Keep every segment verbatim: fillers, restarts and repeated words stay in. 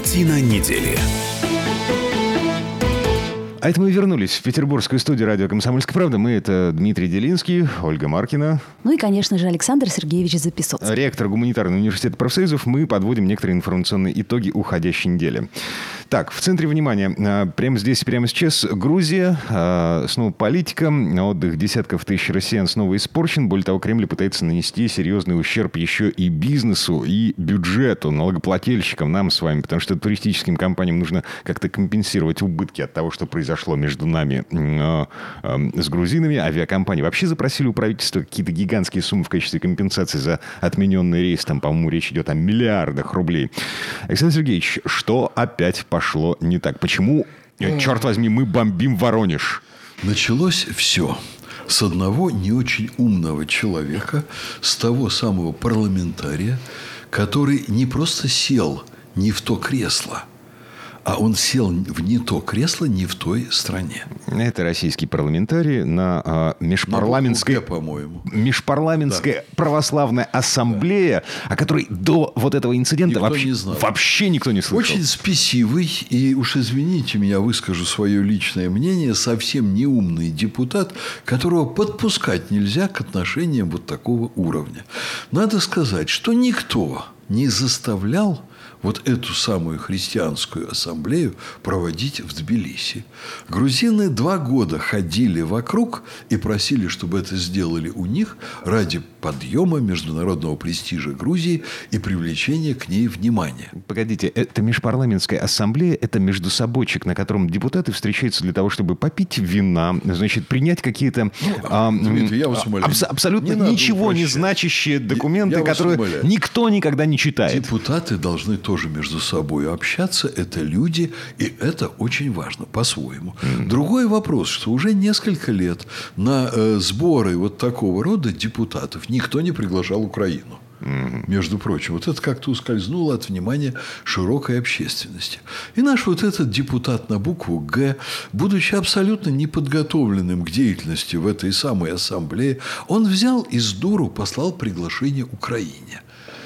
Картина недели. А это мы вернулись в петербургскую студию радио «Комсомольская правда». Мы — это Дмитрий Делинский, Ольга Маркина. Ну и, конечно же, Александр Сергеевич Записоцкий. Ректор Гуманитарного университета профсоюзов. Мы подводим некоторые информационные итоги уходящей недели. Так, в центре внимания прямо здесь и прямо сейчас Грузия. Снова политика. Отдых десятков тысяч россиян снова испорчен. Более того, Кремль пытается нанести серьезный ущерб еще и бизнесу, и бюджету, налогоплательщикам, нам с вами. Потому что туристическим компаниям нужно как-то компенсировать убытки от того, что произошло между нами э, э, с грузинами. Авиакомпании вообще запросили у правительства какие-то гигантские суммы в качестве компенсации за отмененный рейс. Там, по-моему, речь идет о миллиардах рублей. Александр Сергеевич, что опять пошло не так? Почему, черт возьми, мы бомбим Воронеж? Началось все с одного не очень умного человека, с того самого парламентария, который не просто сел не в то кресло, а он сел в не то кресло, не в той стране. Это российский парламентарий на а, межпарламентской, на по-моему. межпарламентская да. православная ассамблея, да. о которой до вот этого инцидента никто вообще, не знал. вообще никто не слышал. Очень спесивый, и уж извините меня, выскажу свое личное мнение, совсем неумный депутат, которого подпускать нельзя к отношениям вот такого уровня. Надо сказать, что никто не заставлял вот эту самую христианскую ассамблею проводить в Тбилиси. Грузины два года ходили вокруг и просили, чтобы это сделали у них ради подъема международного престижа Грузии и привлечения к ней внимания. Погодите, это межпарламентская ассамблея, это междусобойчик, на котором депутаты встречаются для того, чтобы попить вина, значит, принять какие-то ну, а, Дмитрий, я вас умоляю, абс- абсолютно не ничего не значащие документы, я, я которые умоляю. никто никогда не читает. Депутаты должны тоже между собой общаться. Это люди, и это очень важно по-своему. Mm-hmm. Другой вопрос, что уже несколько лет на э, сборы вот такого рода депутатов никто не приглашал Украину. Mm-hmm. Между прочим, вот это как-то ускользнуло от внимания широкой общественности. И наш вот этот депутат на букву «Г», будучи абсолютно неподготовленным к деятельности в этой самой ассамблее, он взял и с дуру послал приглашение Украине.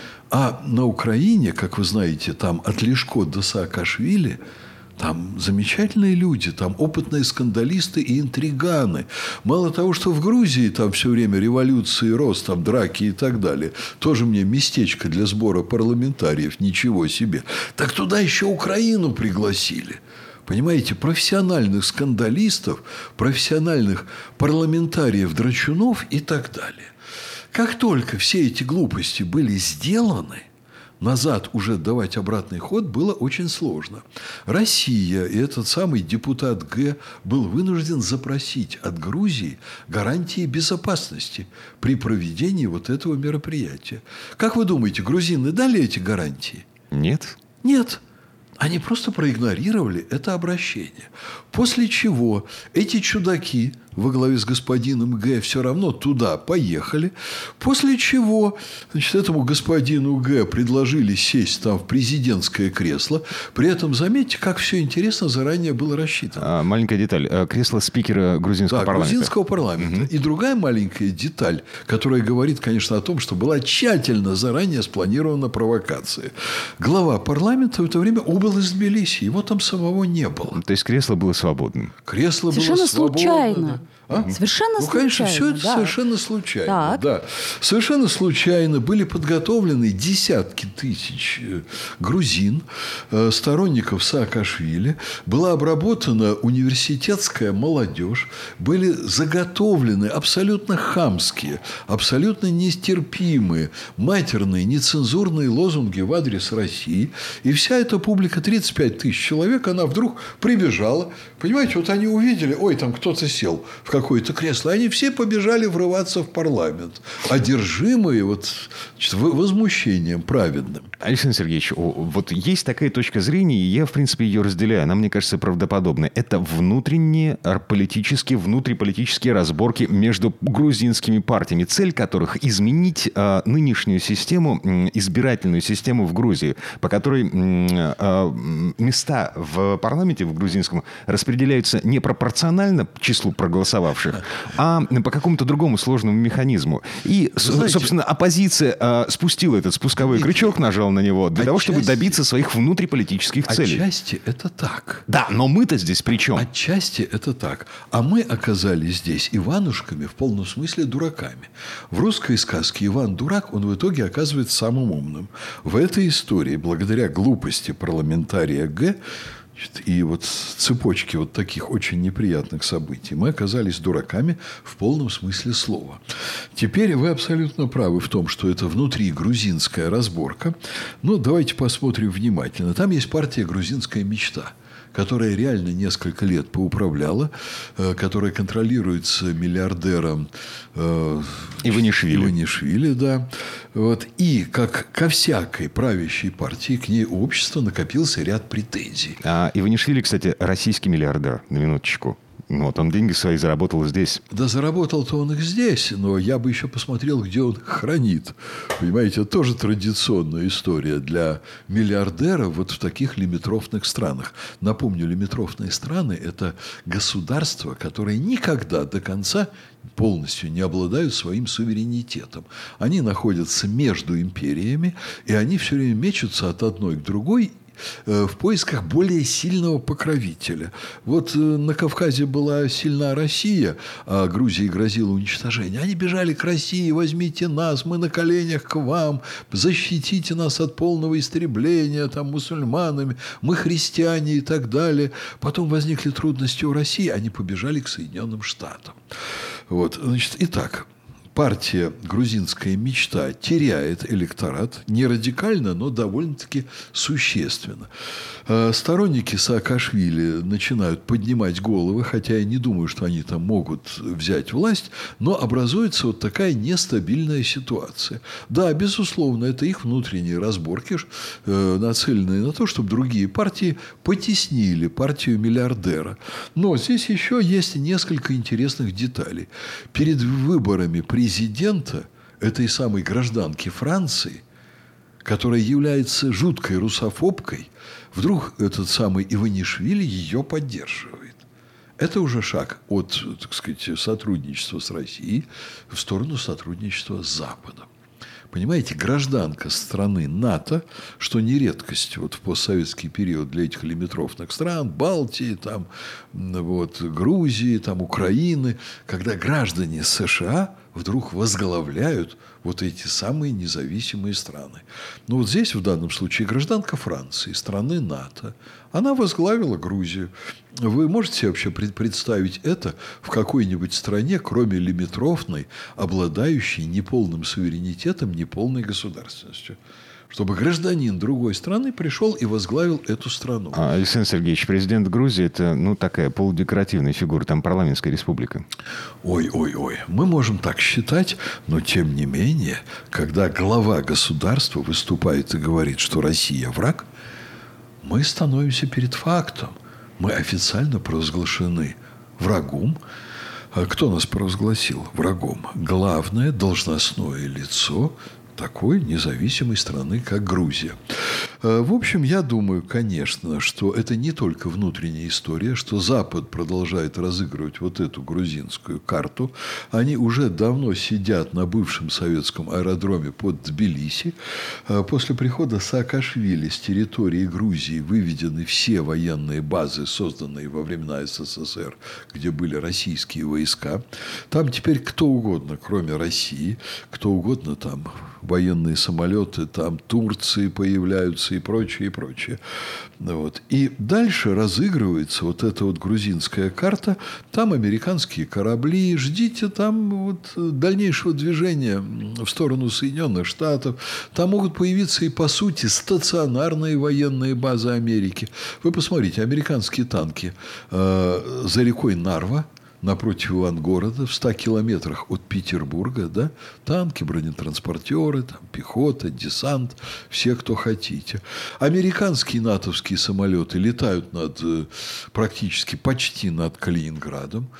А на Украине, как вы знаете, там от Лешко до Саакашвили, там замечательные люди, там опытные скандалисты и интриганы. Мало того, что в Грузии там все время революции, рост, там драки и так далее. Тоже мне местечко для сбора парламентариев, ничего себе. Так туда еще Украину пригласили. Понимаете, профессиональных скандалистов, профессиональных парламентариев-драчунов и так далее. Как только все эти глупости были сделаны, назад уже давать обратный ход было очень сложно. Россия и этот самый депутат Г был вынужден запросить от Грузии гарантии безопасности при проведении вот этого мероприятия. Как вы думаете, грузины дали эти гарантии? Нет. Нет. Они просто проигнорировали это обращение. После чего эти чудаки во главе с господином Г все равно туда поехали. После чего, значит, этому господину Г предложили сесть там в президентское кресло. При этом, заметьте, как все интересно заранее было рассчитано. А, маленькая деталь. Кресло спикера грузинского да, парламента. грузинского парламента. Угу. И другая маленькая деталь, которая говорит, конечно, о том, что была тщательно заранее спланирована провокация. Глава парламента в это время убыл из Тбилиси. Его там самого не было. То есть кресло было свободным. Кресло Совершенно было свободно. Случайно. А? Совершенно ну, конечно, случайно. все это да. совершенно случайно. Так. Да. Совершенно случайно были подготовлены десятки тысяч грузин, сторонников Саакашвили. Была обработана университетская молодежь. Были заготовлены абсолютно хамские, абсолютно нестерпимые, матерные, нецензурные лозунги в адрес России. И вся эта публика, тридцать пять тысяч человек, она вдруг прибежала. Понимаете, вот они увидели, ой, там кто-то сел в какое-то кресло. Они все побежали врываться в парламент, одержимые вот, значит, возмущением праведным. Александр Сергеевич, вот есть такая точка зрения, и я, в принципе, ее разделяю. Она, мне кажется, правдоподобная. Это внутренние политические, внутриполитические разборки между грузинскими партиями, цель которых изменить а, нынешнюю систему, избирательную систему в Грузии, по которой а, места в парламенте в грузинском распределяются не пропорционально числу проголосовавших, а по какому-то другому сложному механизму. И, знаете, собственно, оппозиция э, спустил этот спусковой Дмитрий, крючок, нажал на него, для отчасти, того, чтобы добиться своих внутриполитических целей. Отчасти это так. Да, но мы-то здесь при чем? Отчасти это так. А мы оказались здесь Иванушками, в полном смысле дураками. В русской сказке Иван дурак, он в итоге оказывается самым умным. В этой истории, благодаря глупости парламентария Г., и вот цепочки вот таких очень неприятных событий, мы оказались дураками в полном смысле слова. Теперь вы абсолютно правы в том, что это внутри грузинская разборка. Но давайте посмотрим внимательно. Там есть партия «Грузинская мечта», которая реально несколько лет поуправляла, которая контролируется миллиардером э, Иванишвили. Иванишвили, да. Вот. И, как ко всякой правящей партии, к ней у общества накопился ряд претензий. А Иванишвили, кстати, российский миллиардер, на минуточку. Вот, он деньги свои заработал здесь. Да заработал-то он их здесь, но я бы еще посмотрел, где он их хранит. Понимаете, это тоже традиционная история для миллиардеров вот в таких лимитрофных странах. Напомню, лимитрофные страны – это государства, которые никогда до конца полностью не обладают своим суверенитетом. Они находятся между империями, и они все время мечутся от одной к другой в поисках более сильного покровителя. Вот на Кавказе была сильна Россия, а Грузии грозило уничтожение. Они бежали к России: возьмите нас, мы на коленях к вам, защитите нас от полного истребления там, мусульманами, мы христиане и так далее. Потом возникли трудности у России, они побежали к Соединенным Штатам. Вот, значит, итак, партия «Грузинская мечта» теряет электорат, не радикально, но довольно-таки существенно. Сторонники Саакашвили начинают поднимать головы, хотя я не думаю, что они там могут взять власть, но образуется вот такая нестабильная ситуация. Да, безусловно, это их внутренние разборки, нацеленные на то, чтобы другие партии потеснили партию миллиардера. Но здесь еще есть несколько интересных деталей. Перед выборами президента этой самой гражданки Франции, которая является жуткой русофобкой, вдруг этот самый Иванишвили ее поддерживает. Это уже шаг от, так сказать, сотрудничества с Россией в сторону сотрудничества с Западом. Понимаете, гражданка страны НАТО, что не редкость вот в постсоветский период для этих лимитрофных стран, Балтии, там, вот, Грузии, там, Украины, когда граждане США вдруг возглавляют вот эти самые независимые страны. Но вот здесь в данном случае гражданка Франции, страны НАТО, она возглавила Грузию. Вы можете себе вообще представить это в какой-нибудь стране, кроме лимитрофной, обладающей неполным суверенитетом, неполной государственностью? Чтобы гражданин другой страны пришел и возглавил эту страну. А, Александр Сергеевич, президент Грузии – это ну, такая полудекоративная фигура, там парламентская республика. Ой-ой-ой, мы можем так считать, но тем не менее, когда глава государства выступает и говорит, что Россия враг, мы становимся перед фактом. Мы официально провозглашены врагом. А кто нас провозгласил врагом? Главное должностное лицо такой независимой страны, как Грузия. В общем, я думаю, конечно, что это не только внутренняя история, что Запад продолжает разыгрывать вот эту грузинскую карту. Они уже давно сидят на бывшем советском аэродроме под Тбилиси. После прихода Саакашвили с территории Грузии выведены все военные базы, созданные во времена СССР, где были российские войска. Там теперь кто угодно, кроме России, кто угодно там, военные самолеты, там Турции появляются и прочее, и прочее. Вот. И дальше разыгрывается вот эта вот грузинская карта. Там американские корабли. Ждите там вот дальнейшего движения в сторону Соединенных Штатов. Там могут появиться и, по сути, стационарные военные базы Америки. Вы посмотрите, американские танки э, за рекой Нарва, напротив Ивангорода, в ста километрах от Петербурга, да, танки, бронетранспортеры, там, пехота, десант, все, кто хотите. Американские натовские самолеты летают над, практически почти над Калининградом.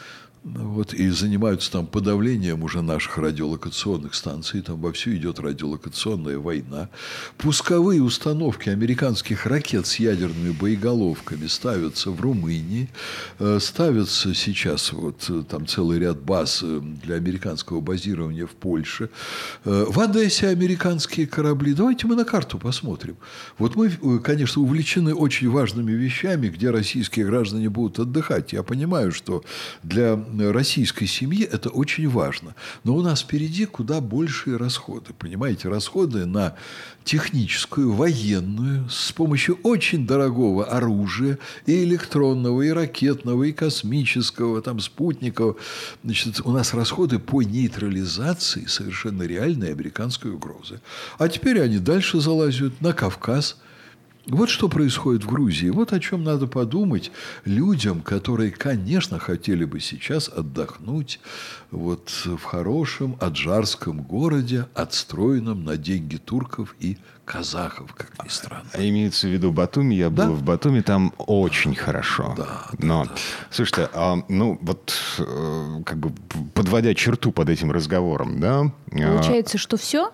Вот, и занимаются там подавлением уже наших радиолокационных станций. Там вовсю идет радиолокационная война. Пусковые установки американских ракет с ядерными боеголовками ставятся в Румынии. Ставятся сейчас вот, там целый ряд баз для американского базирования в Польше. В Одессе американские корабли. Давайте мы на карту посмотрим. Вот мы, конечно, увлечены очень важными вещами, где российские граждане будут отдыхать. Я понимаю, что для российской семьи это очень важно. Но у нас впереди куда большие расходы. Понимаете, расходы на техническую, военную, с помощью очень дорогого оружия, и электронного, и ракетного, и космического, там, спутникового. Значит, у нас расходы по нейтрализации совершенно реальной американской угрозы. А теперь они дальше залазят на Кавказ. Вот что происходит в Грузии. Вот о чем надо подумать людям, которые, конечно, хотели бы сейчас отдохнуть вот в хорошем аджарском городе, отстроенном на деньги турков и казахов, как ни странно. А имеется в виду Батуми. Я был да? в Батуми, там очень хорошо. Да, Но, да, да. Слушайте, а, ну вот как бы подводя черту под этим разговором, да? Получается, что все?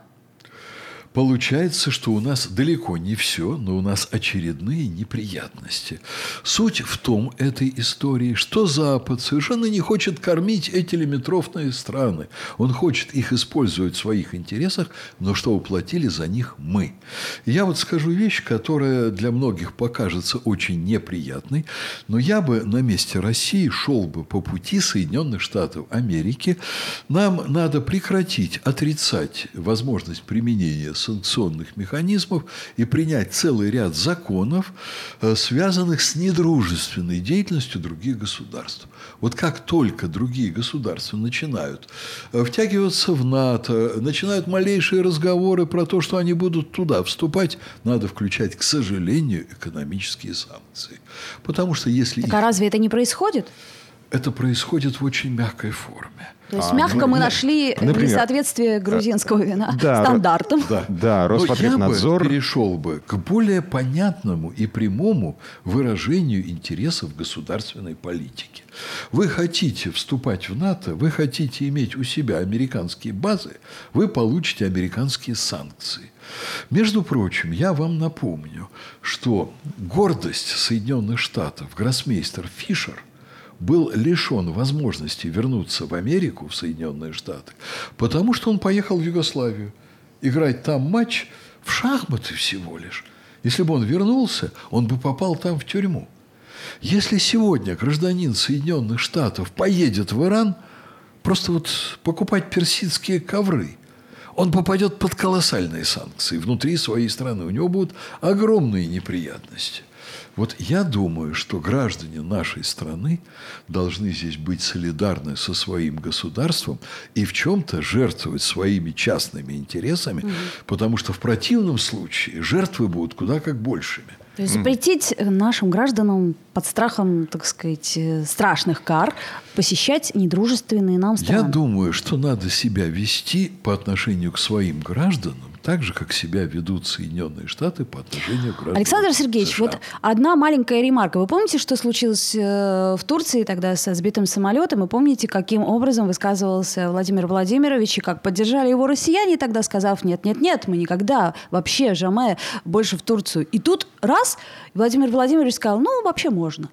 Получается, что у нас далеко не все, но у нас очередные неприятности. Суть в том этой истории, что Запад совершенно не хочет кормить эти лимитрофные страны. Он хочет их использовать в своих интересах, но что уплатили за них мы. Я вот скажу вещь, которая для многих покажется очень неприятной, но я бы на месте России шел бы по пути Соединенных Штатов Америки. Нам надо прекратить отрицать возможность применения санкционных механизмов и принять целый ряд законов, связанных с недружественной деятельностью других государств. Вот как только другие государства начинают втягиваться в НАТО, начинают малейшие разговоры про то, что они будут туда вступать, надо включать, к сожалению, экономические санкции. Потому что если... Так их... а разве это не происходит? Это происходит в очень мягкой форме. То есть А, мягко ну, мы ну, нашли например, несоответствие грузинского вина да, стандартам. Да, да, Роспотребнадзор. Я бы перешел бы к более понятному и прямому выражению интересов государственной политики. Вы хотите вступать в НАТО, вы хотите иметь у себя американские базы, вы получите американские санкции. Между прочим, я вам напомню, что гордость Соединенных Штатов, гроссмейстер Фишер, был лишен возможности вернуться в Америку, в Соединенные Штаты, потому что он поехал в Югославию играть там матч в шахматы всего лишь. Если бы он вернулся, он бы попал там в тюрьму. Если сегодня гражданин Соединенных Штатов поедет в Иран просто вот покупать персидские ковры, он попадет под колоссальные санкции внутри своей страны. У него будут огромные неприятности. Вот я думаю, что граждане нашей страны должны здесь быть солидарны со своим государством и в чем-то жертвовать своими частными интересами, угу. потому что в противном случае жертвы будут куда как большими. То есть запретить нашим гражданам под страхом, так сказать, страшных кар посещать недружественные нам страны. Я думаю, что надо себя вести по отношению к своим гражданам так же, как себя ведут Соединенные Штаты по отношению к гражданам Александр Сергеевич, США. вот одна маленькая ремарка. Вы помните, что случилось в Турции тогда со сбитым самолетом? И помните, каким образом высказывался Владимир Владимирович, и как поддержали его россияне тогда, сказав: нет-нет-нет, мы никогда вообще, жаме, больше в Турцию. И тут раз, Владимир Владимирович сказал: ну, вообще можно.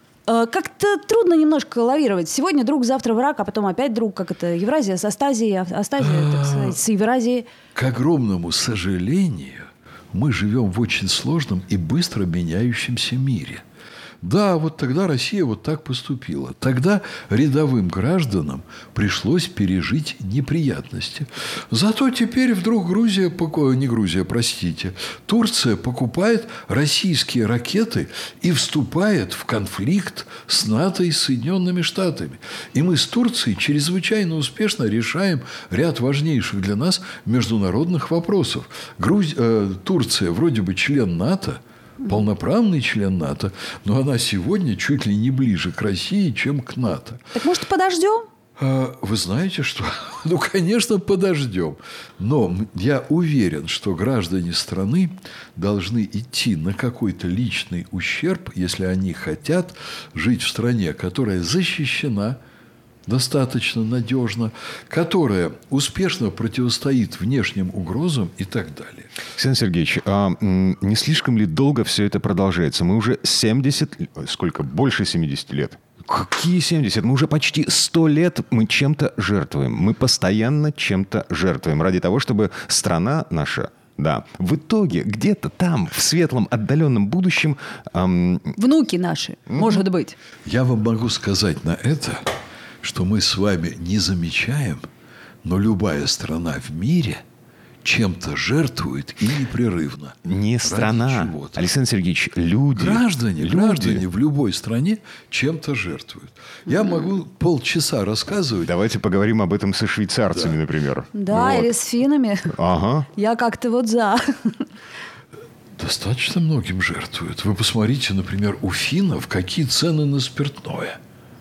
Как-то трудно немножко лавировать. Сегодня друг, завтра враг, а потом опять друг. Как это? Евразия с Астазией, Астазия, так сказать, с Евразией. К огромному сожалению, мы живем в очень сложном и быстро меняющемся мире. Да, вот тогда Россия вот так поступила. Тогда рядовым гражданам пришлось пережить неприятности. Зато теперь вдруг Грузия, не Грузия, простите, Турция покупает российские ракеты и вступает в конфликт с НАТО и Соединенными Штатами. И мы с Турцией чрезвычайно успешно решаем ряд важнейших для нас международных вопросов. Груз... Э, Турция вроде бы член НАТО, полноправный член НАТО, но она сегодня чуть ли не ближе к России, чем к НАТО. Так может, подождем? Вы знаете, что? Ну, конечно, подождем. Но я уверен, что граждане страны должны идти на какой-то личный ущерб, если они хотят жить в стране, которая защищена достаточно надежно, которая успешно противостоит внешним угрозам и так далее. Александр Сергеевич, а не слишком ли долго все это продолжается? Мы уже семьдесят, сколько, больше семидесяти лет. Какие семьдесят? Мы уже почти сто лет мы чем-то жертвуем. Мы постоянно чем-то жертвуем ради того, чтобы страна наша... Да. В итоге где-то там, в светлом, отдаленном будущем... Эм... Внуки наши, mm-hmm. может быть. Я вам могу сказать на это, что мы с вами не замечаем, но любая страна в мире чем-то жертвует и непрерывно. Не страна, чего-то. Александр Сергеевич, люди. Граждане, люди. граждане в любой стране чем-то жертвуют. Я могу полчаса рассказывать. Давайте поговорим об этом со швейцарцами, да. например. Да, вот. Или с финнами. Ага. Я как-то вот за. Достаточно многим жертвуют. Вы посмотрите, например, у финнов какие цены на спиртное.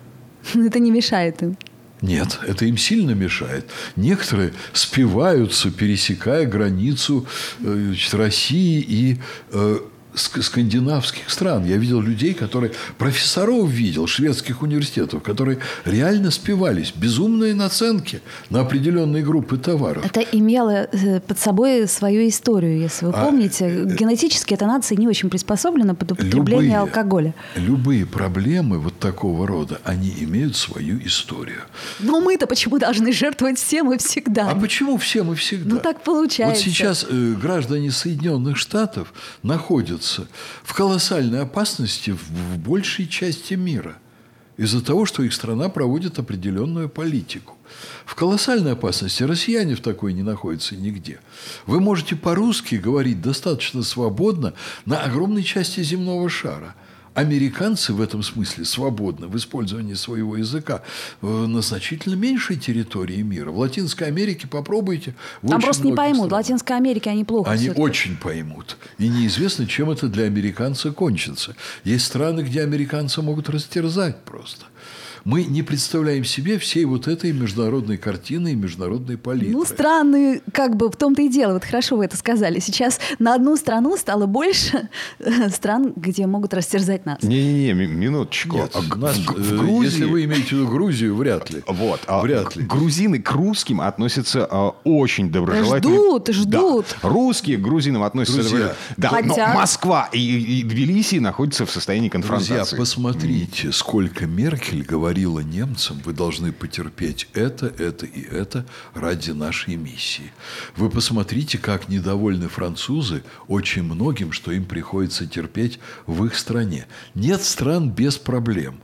Это не мешает им. Нет, это им сильно мешает. Некоторые спиваются, пересекая границу значит, России и э, скандинавских стран. Я видел людей, которые... Профессоров видел, шведских университетов, которые реально спивались. Безумные наценки на определенные группы товаров. Это имело под собой свою историю, если вы а, помните. Генетически эта нация не очень приспособлена под употребление любые, алкоголя. Любые проблемы вот такого рода, они имеют свою историю. Но мы-то почему должны жертвовать всем и всегда? А почему всем и всегда? Ну, так получается. Вот сейчас э, граждане Соединенных Штатов находятся в колоссальной опасности в, в большей части мира из-за того, что их страна проводит определенную политику. В колоссальной опасности россияне в такой не находятся нигде. Вы можете по-русски говорить достаточно свободно на огромной части земного шара. Американцы в этом смысле свободны в использовании своего языка на значительно меньшей территории мира. В Латинской Америке попробуйте. Там просто не поймут. В Латинской Америке они плохо. Они все-таки очень поймут. И неизвестно, чем это для американца кончится. Есть страны, где американца могут растерзать просто. Мы не представляем себе всей вот этой международной картины и международной палитры. Ну, страны, как бы в том-то и дело. Вот хорошо вы это сказали. Сейчас на одну страну стало больше стран, где могут растерзать нас. Не-не-не, минуточку. Нет, а, нас, в, в Грузии... Если вы имеете в виду Грузию, вряд ли. Вот. Вряд а, ли. Грузины к русским относятся а, очень доброжелательно. Ждут, ждут. Да. Русские к грузинам относятся Друзья, да, хотя... но Москва и, и Тбилиси находятся в состоянии конфронтации. Друзья, посмотрите, сколько Меркель говорила немцам: вы должны потерпеть это, это и это ради нашей миссии. Вы посмотрите, как недовольны французы очень многим, что им приходится терпеть в их стране. Нет стран без проблем.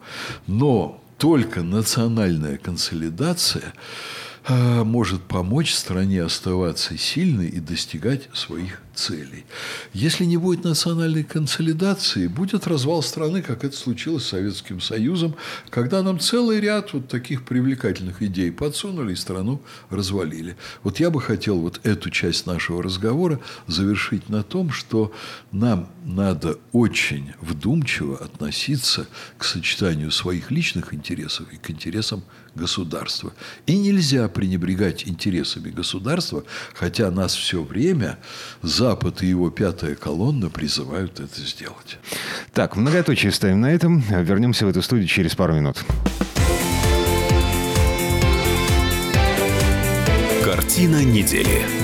Но только национальная консолидация э, может помочь стране оставаться сильной и достигать своих целей. Если не будет национальной консолидации, будет развал страны, как это случилось с Советским Союзом, когда нам целый ряд вот таких привлекательных идей подсунули и страну развалили. Вот я бы хотел вот эту часть нашего разговора завершить на том, что нам надо очень вдумчиво относиться к сочетанию своих личных интересов и к интересам государства. И нельзя пренебрегать интересами государства, хотя нас все время Запад и его пятая колонна призывают это сделать. Так, многоточие ставим на этом. Вернемся в эту студию через пару минут. Картина недели.